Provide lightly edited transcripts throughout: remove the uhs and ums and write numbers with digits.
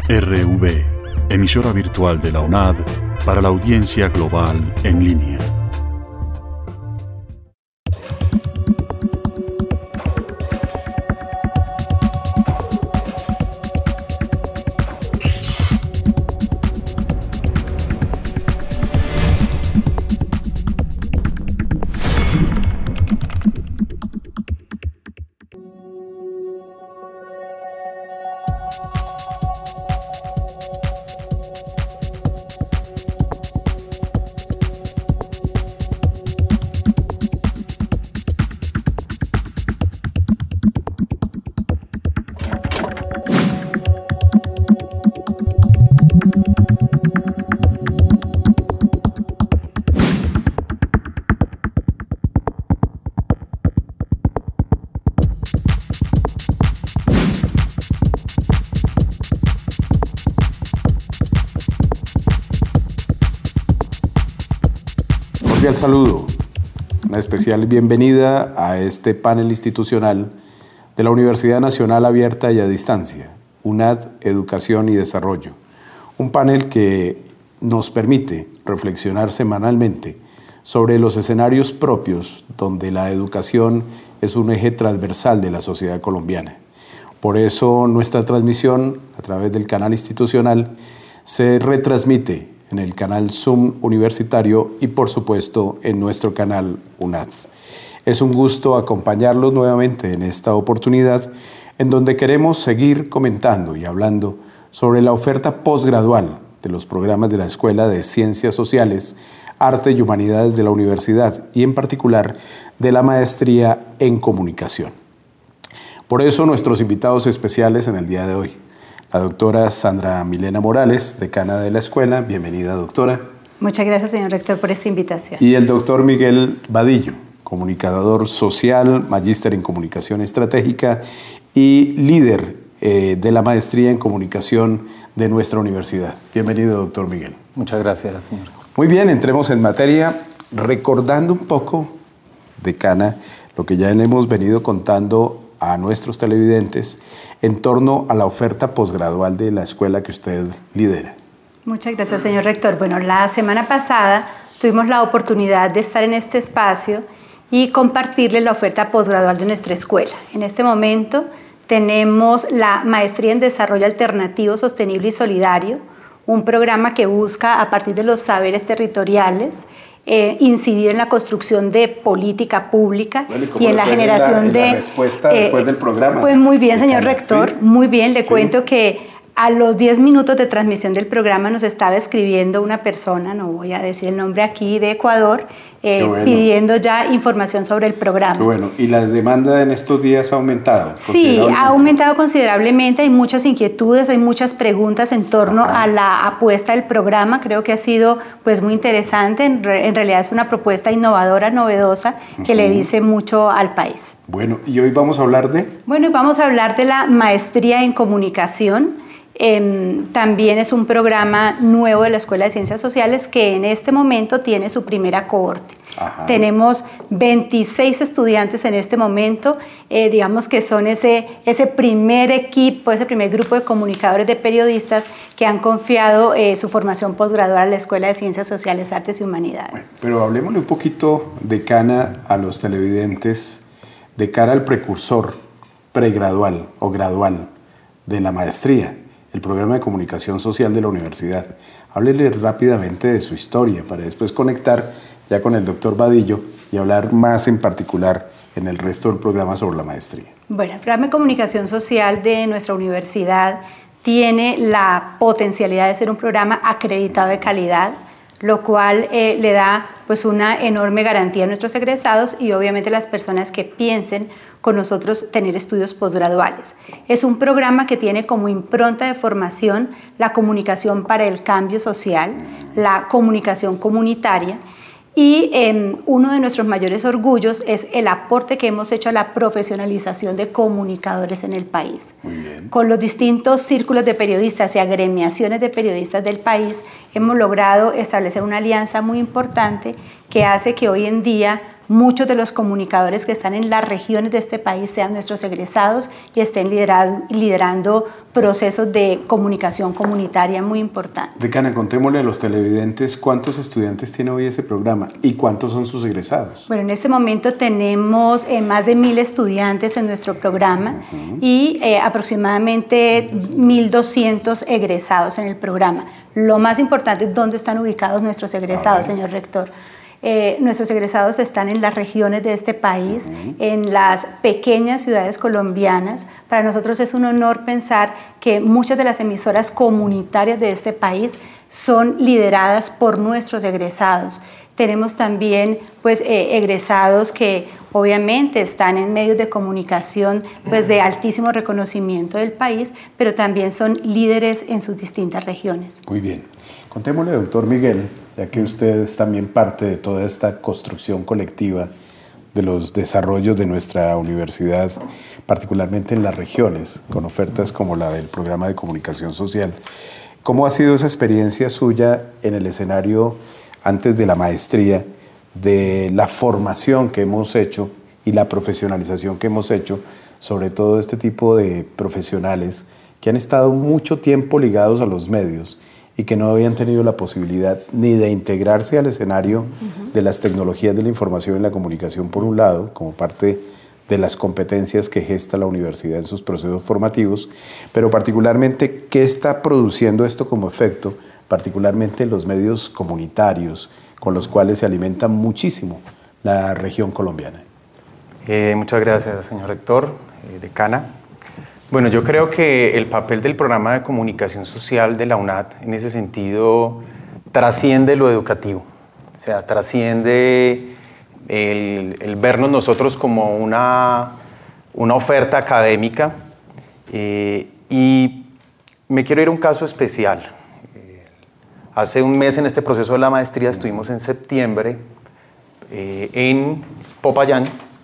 RV, emisora virtual de la UNAD para la audiencia global en línea. Cordial saludo, una especial bienvenida a este panel institucional de la Universidad Nacional Abierta y a Distancia, UNAD Educación y Desarrollo. Un panel que nos permite reflexionar semanalmente sobre los escenarios propios donde la educación es un eje transversal de la sociedad colombiana. Por eso nuestra transmisión a través del canal institucional se retransmite en el canal Zoom universitario y por supuesto en nuestro canal UNAD. Es un gusto acompañarlos nuevamente en esta oportunidad en donde queremos seguir comentando y hablando sobre la oferta posgradual de los programas de la Escuela de Ciencias Sociales, Arte y Humanidades de la Universidad y en particular de la Maestría en Comunicación. Por eso nuestros invitados especiales en el día de hoy. La doctora Sandra Milena Morales, decana de la escuela. Bienvenida, doctora. Muchas gracias, señor rector, por esta invitación. Y el doctor Miguel Vadillo, comunicador social, magíster en comunicación estratégica y líder de la maestría en comunicación de nuestra universidad. Bienvenido, doctor Miguel. Muchas gracias, señor. Muy bien, entremos en materia, recordando un poco, decana, lo que ya le hemos venido contando a nuestros televidentes en torno a la oferta posgradual de la escuela que usted lidera. Muchas gracias, señor rector. Bueno, la semana pasada tuvimos la oportunidad de estar en este espacio y compartirle la oferta posgradual de nuestra escuela. En este momento tenemos la Maestría en Desarrollo Alternativo, Sostenible y Solidario, un programa que busca, a partir de los saberes territoriales, incidir en la construcción de política pública y en la generación de... La respuesta después del programa. Pues muy bien, señor rector, ¿sí? Muy bien. Le cuento que a los 10 minutos de transmisión del programa nos estaba escribiendo una persona, no voy a decir el nombre aquí, de Ecuador, bueno, pidiendo ya información sobre el programa. Qué bueno. ¿Y la demanda en estos días ha aumentado? Sí, ha aumentado considerablemente. Hay muchas inquietudes, hay muchas preguntas en torno a la apuesta del programa. Creo que ha sido pues muy interesante. En realidad es una propuesta innovadora, novedosa, que le dice mucho al país. Bueno, ¿y hoy vamos a hablar de? Bueno, vamos a hablar de la Maestría en Comunicación. También es un programa nuevo de la Escuela de Ciencias Sociales que en este momento tiene su primera cohorte. Tenemos 26 estudiantes en este momento, digamos que son ese primer equipo, ese primer grupo de comunicadores, de periodistas que han confiado su formación posgradual a la Escuela de Ciencias Sociales, Artes y Humanidades. Bueno, pero hablemosle un poquito, decana, a los televidentes de cara al precursor pregradual o gradual de la maestría, el programa de comunicación social de la universidad. Háblele rápidamente de su historia para después conectar ya con el doctor Vadillo y hablar más en particular en el resto del programa sobre la maestría. Bueno, el programa de comunicación social de nuestra universidad tiene la potencialidad de ser un programa acreditado de calidad, lo cual le da pues una enorme garantía a nuestros egresados y obviamente a las personas que piensen con nosotros tener estudios posgraduales. Es un programa que tiene como impronta de formación la comunicación para el cambio social, la comunicación comunitaria y uno de nuestros mayores orgullos es el aporte que hemos hecho a la profesionalización de comunicadores en el país. Muy bien. Con los distintos círculos de periodistas y agremiaciones de periodistas del país hemos logrado establecer una alianza muy importante que hace que hoy en día muchos de los comunicadores que están en las regiones de este país sean nuestros egresados y estén liderando procesos de comunicación comunitaria muy importantes. Decana, contémosle a los televidentes cuántos estudiantes tiene hoy ese programa y cuántos son sus egresados. Bueno, en este momento tenemos más de 1.000 estudiantes en nuestro programa y aproximadamente 1.200 egresados en el programa. Lo más importante es dónde están ubicados nuestros egresados, señor rector. Nuestros egresados están en las regiones de este país, en las pequeñas ciudades colombianas. Para nosotros es un honor pensar que muchas de las emisoras comunitarias de este país son lideradas por nuestros egresados. Tenemos también pues, egresados que obviamente están en medios de comunicación pues, de altísimo reconocimiento del país, pero también son líderes en sus distintas regiones. Muy bien. Contémosle, doctor Miguel, ya que usted es también parte de toda esta construcción colectiva de los desarrollos de nuestra universidad, particularmente en las regiones, con ofertas como la del programa de comunicación social. ¿Cómo ha sido esa experiencia suya en el escenario antes de la maestría, de la formación que hemos hecho y la profesionalización que hemos hecho, sobre todo este tipo de profesionales que han estado mucho tiempo ligados a los medios y que no habían tenido la posibilidad ni de integrarse al escenario de las tecnologías de la información y la comunicación por un lado, como parte de las competencias que gesta la universidad en sus procesos formativos, pero particularmente qué está produciendo esto como efecto, particularmente en los medios comunitarios, con los cuales se alimenta muchísimo la región colombiana. Muchas gracias, señor rector, decana. Bueno, yo creo que el papel del programa de comunicación social de la UNAD en ese sentido trasciende lo educativo, o sea, trasciende el vernos nosotros como una oferta académica y me quiero ir a un caso especial. Hace un mes en este proceso de la maestría estuvimos en septiembre en Popayán,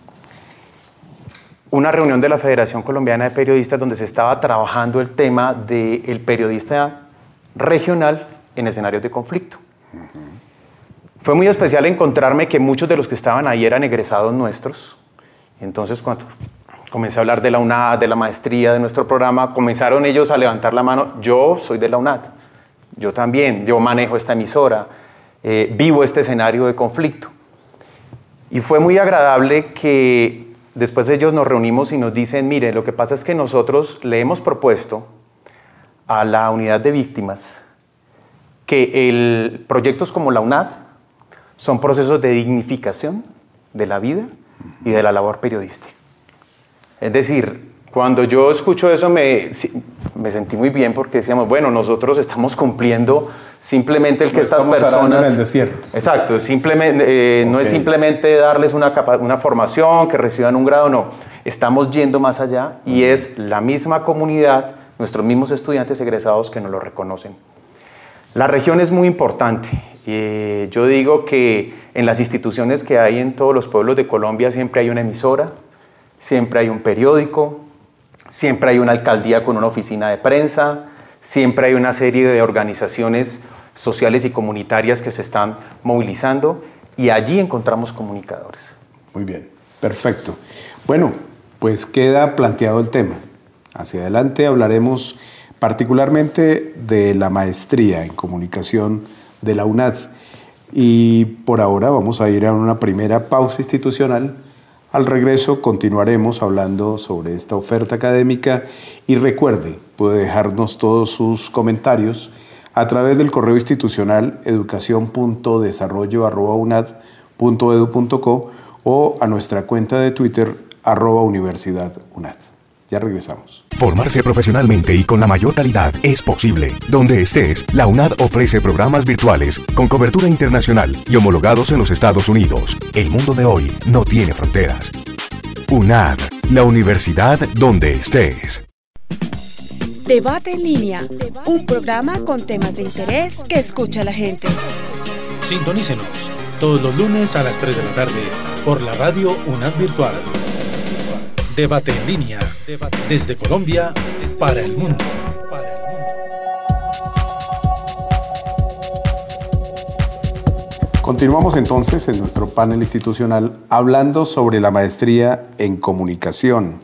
una reunión de la Federación Colombiana de Periodistas donde se estaba trabajando el tema del periodista regional en escenarios de conflicto. Fue muy especial encontrarme que muchos de los que estaban ahí eran egresados nuestros. Entonces, cuando comencé a hablar de la UNAD, de la maestría, de nuestro programa, comenzaron ellos a levantar la mano. Yo soy de la UNAD, yo también, yo manejo esta emisora, vivo este escenario de conflicto. Y fue muy agradable que después ellos nos reunimos y nos dicen, mire, lo que pasa es que nosotros le hemos propuesto a la unidad de víctimas que proyectos como la UNAD son procesos de dignificación de la vida y de la labor periodística. Es decir, cuando yo escucho eso me sentí muy bien porque decíamos, bueno, nosotros estamos cumpliendo simplemente el que estas personas... en el desierto. Exacto, simplemente, no es simplemente darles una formación, que reciban un grado, no. Estamos yendo más allá y es la misma comunidad, nuestros mismos estudiantes egresados que nos lo reconocen. La región es muy importante. Yo digo que en las instituciones que hay en todos los pueblos de Colombia siempre hay una emisora, siempre hay un periódico, siempre hay una alcaldía con una oficina de prensa, siempre hay una serie de organizaciones sociales y comunitarias que se están movilizando y allí encontramos comunicadores. Muy bien, perfecto. Bueno, pues queda planteado el tema. Hacia adelante hablaremos particularmente de la maestría en comunicación de la UNAD y por ahora vamos a ir a una primera pausa institucional. Al regreso continuaremos hablando sobre esta oferta académica y recuerde, puede dejarnos todos sus comentarios a través del correo institucional educacion.desarrollo@unad.edu.co o a nuestra cuenta de Twitter @universidadunad. Ya regresamos. Formarse profesionalmente y con la mayor calidad es posible. Donde estés, la UNAD ofrece programas virtuales con cobertura internacional y homologados en los Estados Unidos. El mundo de hoy no tiene fronteras. UNAD, la universidad donde estés. Debate en línea, un programa con temas de interés que escucha la gente. Sintonícenos todos los lunes a las 3 de la tarde por la radio UNAD Virtual. Debate en línea, desde Colombia para el mundo. Continuamos entonces en nuestro panel institucional hablando sobre la maestría en comunicación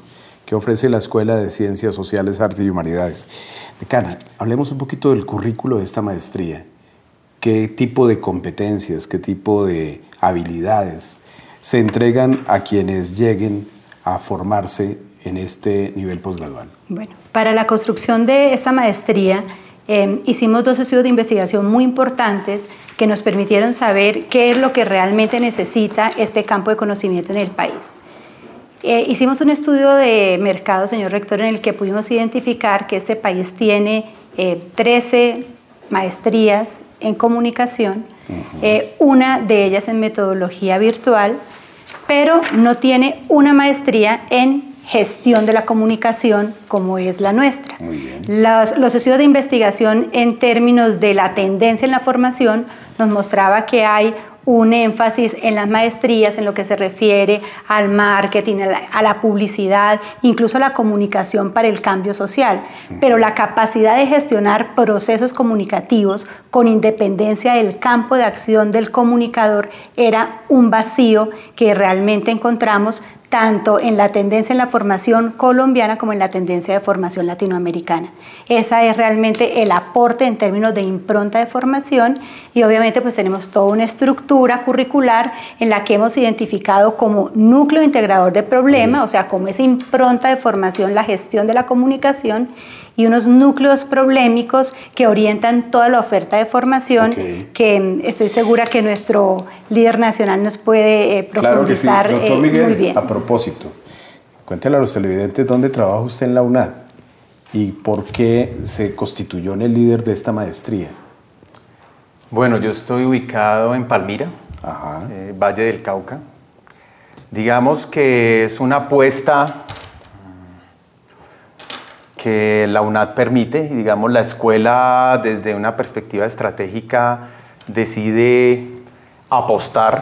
que ofrece la Escuela de Ciencias Sociales, Arte y Humanidades. Decana, hablemos un poquito del currículo de esta maestría. ¿Qué tipo de competencias, qué tipo de habilidades se entregan a quienes lleguen a formarse en este nivel posgradual? Bueno, para la construcción de esta maestría hicimos 2 estudios de investigación muy importantes que nos permitieron saber qué es lo que realmente necesita este campo de conocimiento en el país. Hicimos un estudio de mercado, señor rector, en el que pudimos identificar que este país tiene 13 maestrías en comunicación, una de ellas en metodología virtual, pero no tiene una maestría en gestión de la comunicación como es la nuestra. Muy bien. Los estudios de investigación en términos de la tendencia en la formación nos mostraba que hay un énfasis en las maestrías en lo que se refiere al marketing, a la publicidad, incluso a la comunicación para el cambio social. Pero la capacidad de gestionar procesos comunicativos con independencia del campo de acción del comunicador era un vacío que realmente encontramos tanto en la tendencia en la formación colombiana como en la tendencia de formación latinoamericana. Esa es realmente el aporte en términos de impronta de formación y obviamente pues tenemos toda una estructura curricular en la que hemos identificado como núcleo integrador de problema, o sea, como esa impronta de formación, la gestión de la comunicación y unos núcleos problemáticos que orientan toda la oferta de formación que estoy segura que nuestro líder nacional nos puede profundizar. Claro que sí. Doctor Miguel, muy bien. A propósito, cuéntele a los televidentes dónde trabaja usted en la UNAD y por qué se constituyó en el líder de esta maestría. Bueno, yo estoy ubicado en Palmira, Valle del Cauca. Digamos que es una apuesta que la UNAD permite, y digamos la escuela desde una perspectiva estratégica decide apostar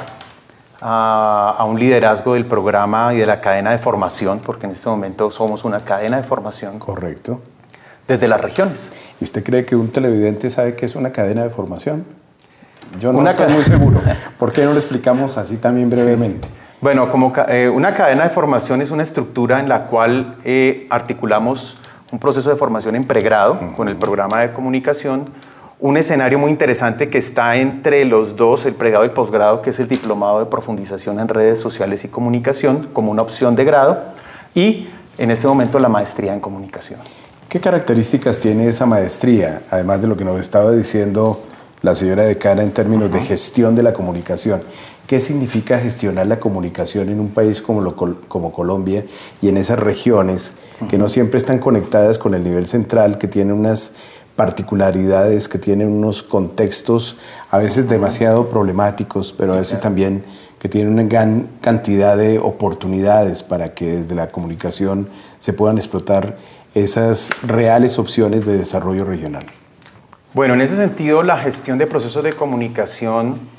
a un liderazgo del programa y de la cadena de formación, porque en este momento somos una cadena de formación. Correcto. Desde las regiones. ¿Y usted cree que un televidente sabe qué es una cadena de formación? Yo no estoy muy seguro. ¿Por qué no lo explicamos así también brevemente? Sí. Bueno, una cadena de formación es una estructura en la cual articulamos un proceso de formación en pregrado con el programa de comunicación, un escenario muy interesante que está entre los dos, el pregrado y el posgrado, que es el diplomado de profundización en redes sociales y comunicación como una opción de grado, y en este momento la maestría en comunicación. ¿Qué características tiene esa maestría, además de lo que nos estaba diciendo la señora decana en términos de gestión de la comunicación? ¿Qué significa gestionar la comunicación en un país como Colombia y en esas regiones que no siempre están conectadas con el nivel central, que tienen unas particularidades, que tienen unos contextos a veces demasiado problemáticos, pero a veces también que tienen una gran cantidad de oportunidades para que desde la comunicación se puedan explotar esas reales opciones de desarrollo regional? Bueno, en ese sentido, la gestión de procesos de comunicación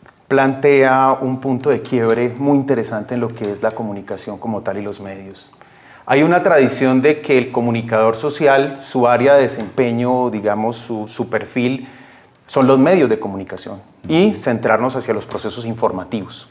plantea un punto de quiebre muy interesante en lo que es la comunicación como tal y los medios. Hay una tradición de que el comunicador social, su área de desempeño, digamos, su perfil, son los medios de comunicación y centrarnos hacia los procesos informativos.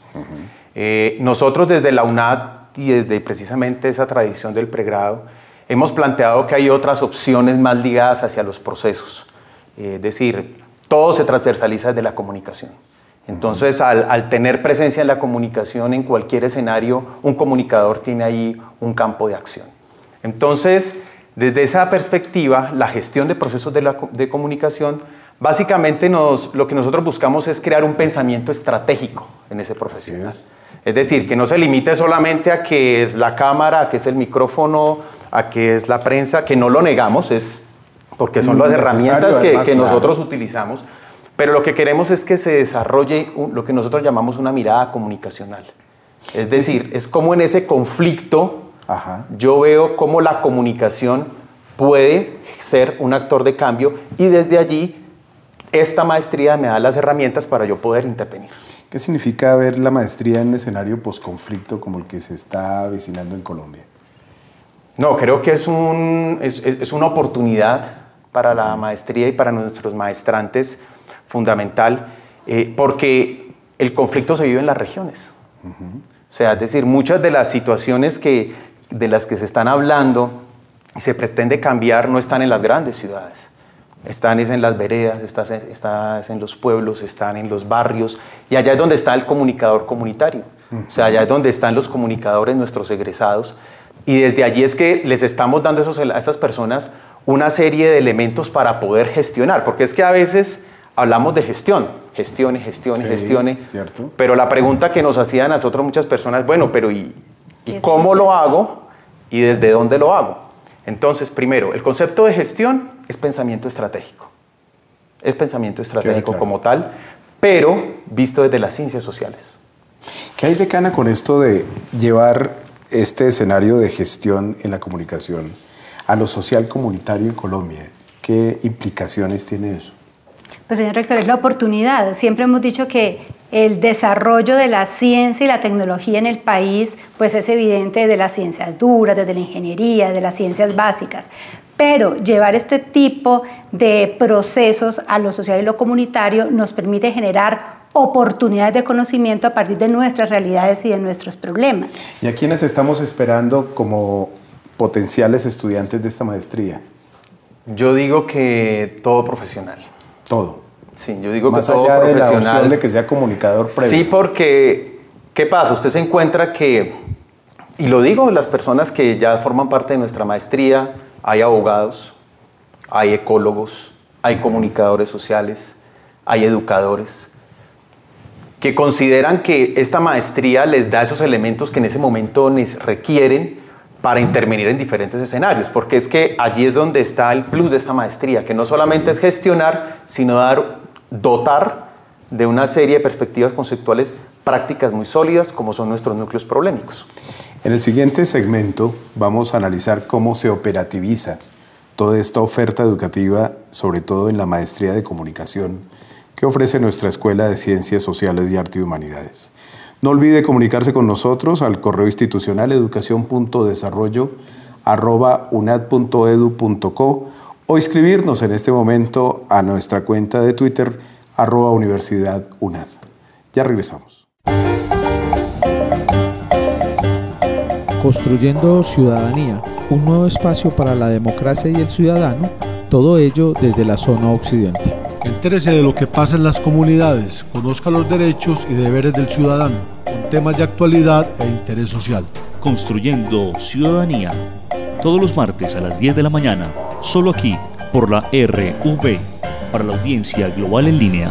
Nosotros desde la UNAD y desde precisamente esa tradición del pregrado, hemos planteado que hay otras opciones más ligadas hacia los procesos. Es decir, todo se transversaliza desde la comunicación. Entonces, al tener presencia en la comunicación en cualquier escenario, un comunicador tiene ahí un campo de acción. Entonces, desde esa perspectiva, la gestión de procesos de comunicación, básicamente lo que nosotros buscamos es crear un pensamiento estratégico en ese profesional. Es decir, que no se limite solamente a que es la cámara, a que es el micrófono, a que es la prensa, que no lo negamos, es porque son las herramientas que nosotros utilizamos. Pero lo que queremos es que se desarrolle lo que nosotros llamamos una mirada comunicacional. Es decir, es como en ese conflicto yo veo cómo la comunicación puede ser un actor de cambio y desde allí esta maestría me da las herramientas para yo poder intervenir. ¿Qué significa ver la maestría en un escenario posconflicto como el que se está avecinando en Colombia? No, creo que es una oportunidad para la maestría y para nuestros maestrantes fundamental, porque el conflicto se vive en las regiones. O sea, es decir, muchas de las situaciones que de las que se están hablando y se pretende cambiar no están en las grandes ciudades. Están en las veredas, están en los pueblos, están en los barrios, y allá es donde está el comunicador comunitario. O sea, allá es donde están los comunicadores, nuestros egresados, y desde allí es que les estamos dando a esas personas una serie de elementos para poder gestionar, porque es que a veces hablamos de gestione, cierto. Pero la pregunta que nos hacían a nosotros muchas personas, bueno, pero ¿y cómo lo hago y desde dónde lo hago? Entonces, primero, el concepto de gestión es pensamiento estratégico. Es pensamiento estratégico como tal, pero visto desde las ciencias sociales. ¿Qué hay, decana, con esto de llevar este escenario de gestión en la comunicación a lo social comunitario en Colombia? ¿Qué implicaciones tiene eso? Pues, señor rector, es la oportunidad. Siempre hemos dicho que el desarrollo de la ciencia y la tecnología en el país pues es evidente desde las ciencias duras, desde la ingeniería, desde las ciencias básicas. Pero llevar este tipo de procesos a lo social y lo comunitario nos permite generar oportunidades de conocimiento a partir de nuestras realidades y de nuestros problemas. ¿Y a quiénes estamos esperando como potenciales estudiantes de esta maestría? Yo digo que todo profesional. Todo. Sí, yo digo más que todo allá profesional. De la opción de que sea comunicador previo. Sí, porque, ¿qué pasa? Usted se encuentra que, y lo digo, las personas que ya forman parte de nuestra maestría, hay abogados, hay ecólogos, hay comunicadores sociales, hay educadores, que consideran que esta maestría les da esos elementos que en ese momento requieren para intervenir en diferentes escenarios, porque es que allí es donde está el plus de esta maestría, que no solamente es gestionar, sino dotar de una serie de perspectivas conceptuales prácticas muy sólidas, como son nuestros núcleos problemáticos. En el siguiente segmento vamos a analizar cómo se operativiza toda esta oferta educativa, sobre todo en la maestría de comunicación, que ofrece nuestra Escuela de Ciencias Sociales y Arte y Humanidades. No olvide comunicarse con nosotros al correo institucional educacion.desarrollo@unad.edu.co o inscribirnos en este momento a nuestra cuenta de Twitter @Universidad UNAD. Ya regresamos. Construyendo ciudadanía, un nuevo espacio para la democracia y el ciudadano, todo ello desde la zona occidente. Entérese de lo que pasa en las comunidades, conozca los derechos y deberes del ciudadano, con temas de actualidad e interés social. Construyendo ciudadanía, todos los martes a las 10 de la mañana, solo aquí, por la RV, para la audiencia global en línea.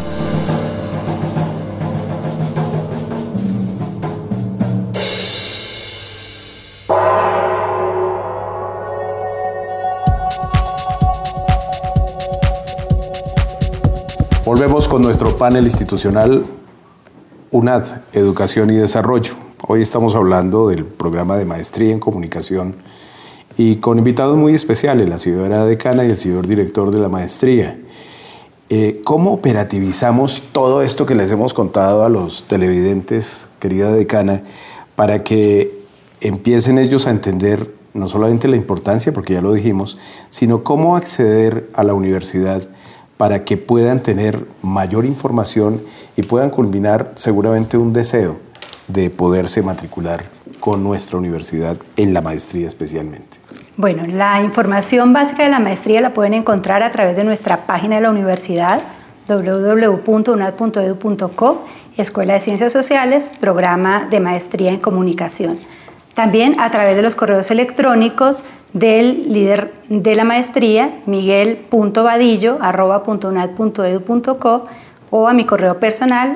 Volvemos con nuestro panel institucional UNAD, Educación y Desarrollo. Hoy estamos hablando del programa de maestría en comunicación y con invitados muy especiales, la señora decana y el señor director de la maestría. ¿Cómo operativizamos todo esto que les hemos contado a los televidentes, querida decana, para que empiecen ellos a entender no solamente la importancia, porque ya lo dijimos, sino cómo acceder a la universidad para que puedan tener mayor información y puedan culminar seguramente un deseo de poderse matricular con nuestra universidad en la maestría especialmente? Bueno, la información básica de la maestría la pueden encontrar a través de nuestra página de la universidad, www.unad.edu.co, Escuela de Ciencias Sociales, Programa de Maestría en Comunicación. También a través de los correos electrónicos del líder de la maestría, miguel.vadillo@unad.edu.co, o a mi correo personal,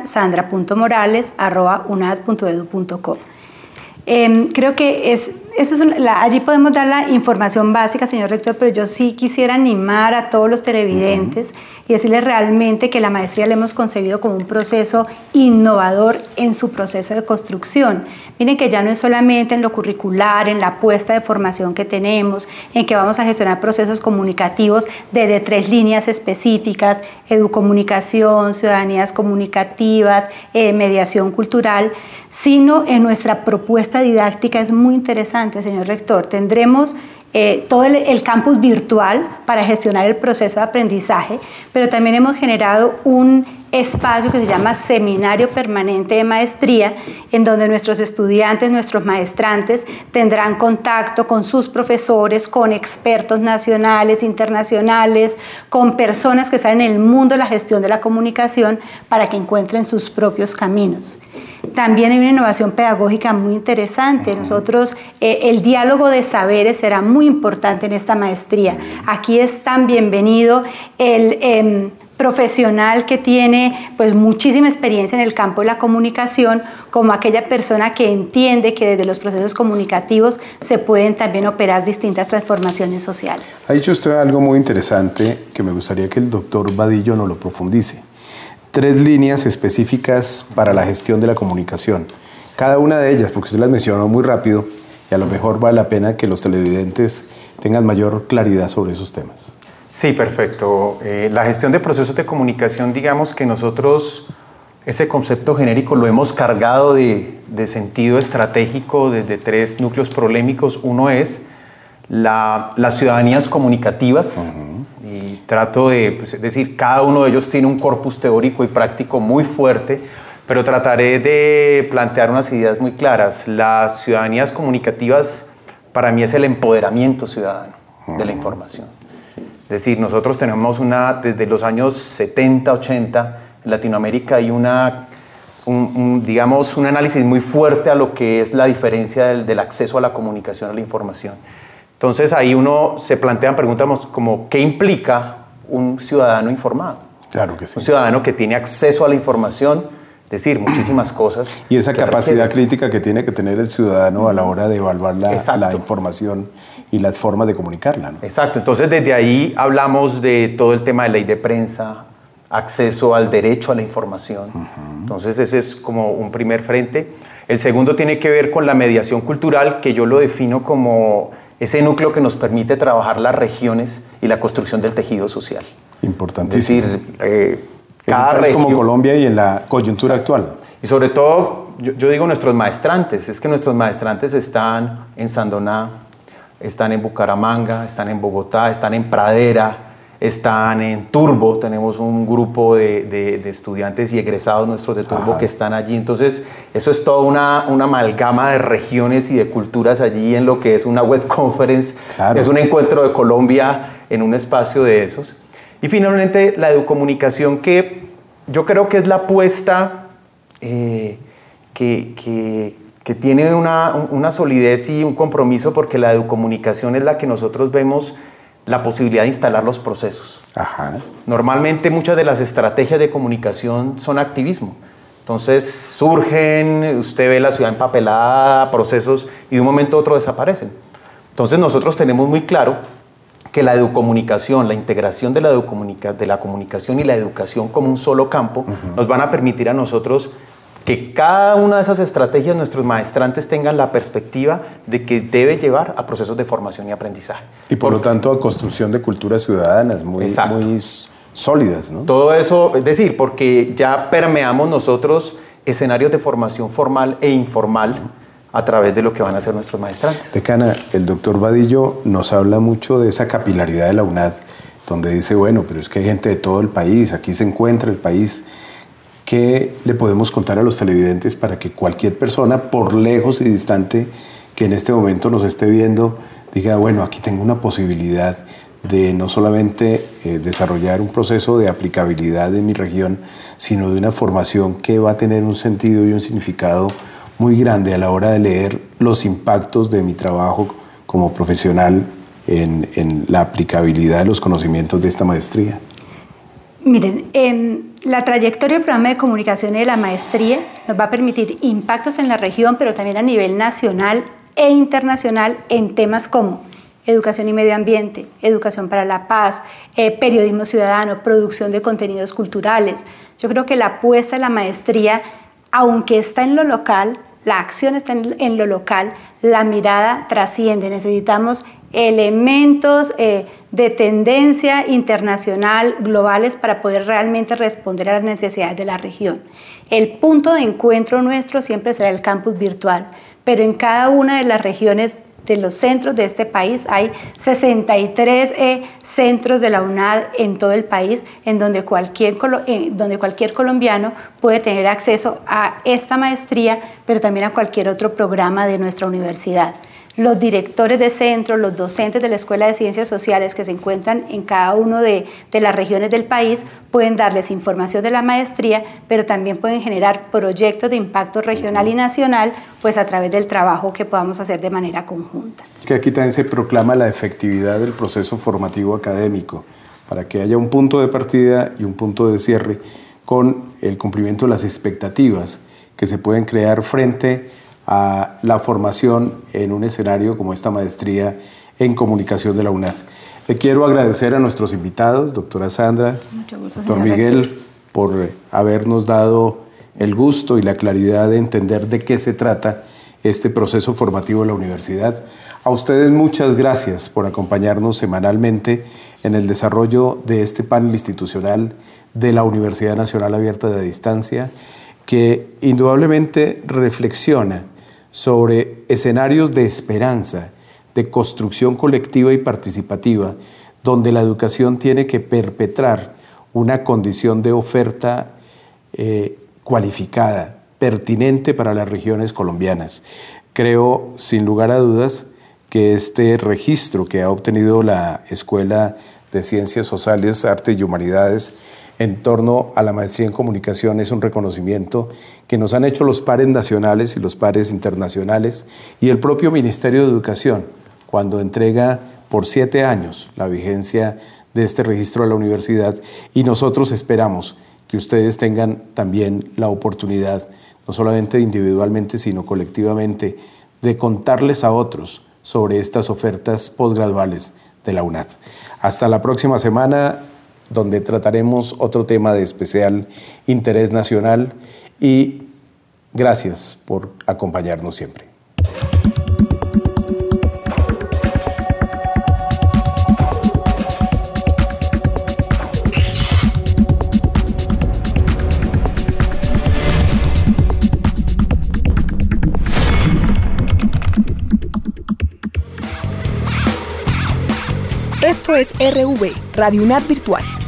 sandra.morales@unad.edu.co. Creo que allí podemos dar la información básica, señor rector, pero yo sí quisiera animar a todos los televidentes y decirles realmente que la maestría la hemos concebido como un proceso innovador en su proceso de construcción. Miren que ya no es solamente en lo curricular, en la apuesta de formación que tenemos, en que vamos a gestionar procesos comunicativos desde 3 líneas específicas: educomunicación, ciudadanías comunicativas, mediación cultural, sino en nuestra propuesta didáctica. Es muy interesante, señor rector. Tendremos todo el campus virtual para gestionar el proceso de aprendizaje, pero también hemos generado un espacio que se llama Seminario Permanente de Maestría, en donde nuestros estudiantes, nuestros maestrantes tendrán contacto con sus profesores, con expertos nacionales, internacionales, con personas que están en el mundo de la gestión de la comunicación para que encuentren sus propios caminos. También hay una innovación pedagógica muy interesante. Nosotros, el diálogo de saberes será muy importante en esta maestría. Aquí es tan bienvenido el profesional que tiene pues muchísima experiencia en el campo de la comunicación, como aquella persona que entiende que desde los procesos comunicativos se pueden también operar distintas transformaciones sociales. Ha dicho usted algo muy interesante que me gustaría que el doctor Vadillo nos lo profundice. 3 líneas específicas para la gestión de la comunicación. Cada una de ellas, porque usted las mencionó muy rápido y a lo mejor vale la pena que los televidentes tengan mayor claridad sobre esos temas. Sí, perfecto. La gestión de procesos de comunicación, digamos que nosotros ese concepto genérico lo hemos cargado de sentido estratégico desde 3 núcleos problemáticos. Uno es las ciudadanías comunicativas. Y trato de, pues, es decir, cada uno de ellos tiene un corpus teórico y práctico muy fuerte, pero trataré de plantear unas ideas muy claras. Las ciudadanías comunicativas para mí es el empoderamiento ciudadano de la información. Es decir, nosotros tenemos desde los años 70, 80, en Latinoamérica hay digamos, un análisis muy fuerte a lo que es la diferencia del acceso a la comunicación, a la información. Entonces ahí uno se plantean preguntas como ¿qué implica un ciudadano informado? Claro que sí. Un ciudadano que tiene acceso a la información, es decir, muchísimas cosas. Y esa capacidad crítica que tiene que tener el ciudadano a la hora de evaluar la información y las formas de comunicarla, ¿no? Exacto, entonces desde ahí hablamos de todo el tema de ley de prensa, acceso al derecho a la información. Entonces ese es como un primer frente. El segundo tiene que ver con la mediación cultural, que yo lo defino como ese núcleo que nos permite trabajar las regiones y la construcción del tejido social. Importantísimo. Es decir, cada en un país región, como Colombia y en la coyuntura actual. Y sobre todo, yo digo nuestros maestrantes, es que nuestros maestrantes están en Sandoná, están en Bucaramanga, están en Bogotá, están en Pradera, están en Turbo, tenemos un grupo de estudiantes y egresados nuestros de Turbo que están allí. Entonces, eso es toda una amalgama de regiones y de culturas allí en lo que es una web conference. Claro. Es un encuentro de Colombia en un espacio de esos. Y finalmente, la educomunicación, que yo creo que es la apuesta que tiene una solidez y un compromiso, porque la educomunicación es la que nosotros vemos la posibilidad de instalar los procesos. Normalmente muchas de las estrategias de comunicación son activismo. Entonces surgen, usted ve la ciudad empapelada, procesos, y de un momento a otro desaparecen. Entonces nosotros tenemos muy claro que la educomunicación, la integración de la comunicación y la educación como un solo campo, nos van a permitir a nosotros que cada una de esas estrategias nuestros maestrantes tengan la perspectiva de que debe llevar a procesos de formación y aprendizaje. Y por lo tanto a construcción de culturas ciudadanas muy sólidas, ¿no? Todo eso, es decir, porque ya permeamos nosotros escenarios de formación formal e informal a través de lo que van a hacer nuestros maestrantes. Decana, el doctor Vadillo nos habla mucho de esa capilaridad de la UNAD, donde dice, bueno, pero es que hay gente de todo el país, aquí se encuentra el país. ¿Qué le podemos contar a los televidentes para que cualquier persona, por lejos y distante, que en este momento nos esté viendo, diga, bueno, aquí tengo una posibilidad de no solamente desarrollar un proceso de aplicabilidad en mi región, sino de una formación que va a tener un sentido y un significado muy grande a la hora de leer los impactos de mi trabajo como profesional en la aplicabilidad de los conocimientos de esta maestría? Miren, la trayectoria del programa de comunicación y de la maestría nos va a permitir impactos en la región, pero también a nivel nacional e internacional en temas como educación y medio ambiente, educación para la paz, periodismo ciudadano, producción de contenidos culturales. Yo creo que la apuesta de la maestría, aunque está en lo local, la acción está en lo local, la mirada trasciende. Necesitamos elementos de tendencia internacional, globales, para poder realmente responder a las necesidades de la región. El punto de encuentro nuestro siempre será el campus virtual, pero en cada una de las regiones de los centros de este país. Hay 63 centros de la UNAD en todo el país, en donde cualquier colombiano puede tener acceso a esta maestría, pero también a cualquier otro programa de nuestra universidad. Los directores de centro, los docentes de la Escuela de Ciencias Sociales que se encuentran en cada una de las regiones del país pueden darles información de la maestría, pero también pueden generar proyectos de impacto regional y nacional, pues a través del trabajo que podamos hacer de manera conjunta. Que aquí también se proclama la efectividad del proceso formativo académico, para que haya un punto de partida y un punto de cierre con el cumplimiento de las expectativas que se pueden crear frente a la formación en un escenario como esta maestría en comunicación de la UNAD. Le quiero agradecer a nuestros invitados, doctora Sandra, doctor Miguel, por habernos dado el gusto y la claridad de entender de qué se trata este proceso formativo de la universidad. A ustedes muchas gracias por acompañarnos semanalmente en el desarrollo de este panel institucional de la Universidad Nacional Abierta de Distancia, que indudablemente reflexiona sobre escenarios de esperanza, de construcción colectiva y participativa, donde la educación tiene que perpetrar una condición de oferta cualificada, pertinente para las regiones colombianas. Creo, sin lugar a dudas, que este registro que ha obtenido la Escuela de Ciencias Sociales, Artes y Humanidades en torno a la maestría en comunicación es un reconocimiento que nos han hecho los pares nacionales y los pares internacionales y el propio Ministerio de Educación cuando entrega por 7 años la vigencia de este registro a la universidad, y nosotros esperamos que ustedes tengan también la oportunidad, no solamente individualmente sino colectivamente, de contarles a otros sobre estas ofertas posgraduales de la UNAD. Hasta la próxima semana, donde trataremos otro tema de especial interés nacional, y gracias por acompañarnos siempre. Esto es RV, Radio UNAD Virtual.